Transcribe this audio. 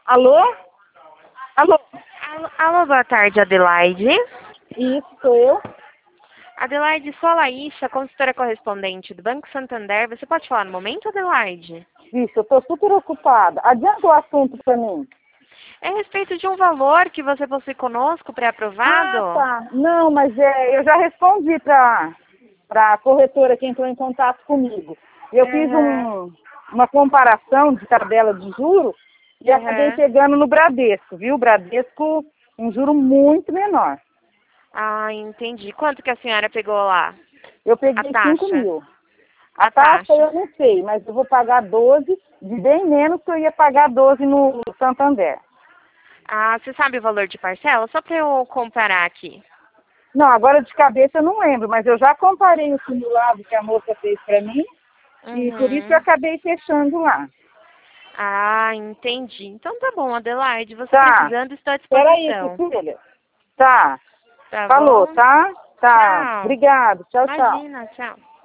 Alô? Alô? Alô, boa tarde, Adelaide. Isso, sou eu. Adelaide, sou a Laísa, consultora correspondente do Banco Santander. Você pode falar no momento, Adelaide? Isso, eu estou super ocupada. Adianta o assunto para mim. É a respeito de um valor que você possui conosco, pré-aprovado? Ah, tá. Não, mas eu já respondi para a corretora que entrou em contato comigo. Eu fiz uma comparação de tabela de juros e acabei pegando no Bradesco, viu? O Bradesco, um juro muito menor. Ah, entendi. Quanto que a senhora pegou lá? Eu peguei A taxa? 5 mil. A A taxa taxa? eu não sei, mas eu vou pagar 12, de bem menos que eu ia pagar 12 no Santander. Ah, você sabe o valor de parcela? Só para eu comparar aqui. Não, agora de cabeça eu não lembro, mas eu já comparei o simulado que a moça fez para mim e por isso eu Uhum. acabei fechando lá. Ah, entendi. Então tá bom, Adelaide. Você Tá. precisando, estou à Espera aí, disposição. Cecília. Tá. Tá Falou, bom? tá? Tá. Tchau. Obrigado. Tchau, tchau. Imagina, tchau.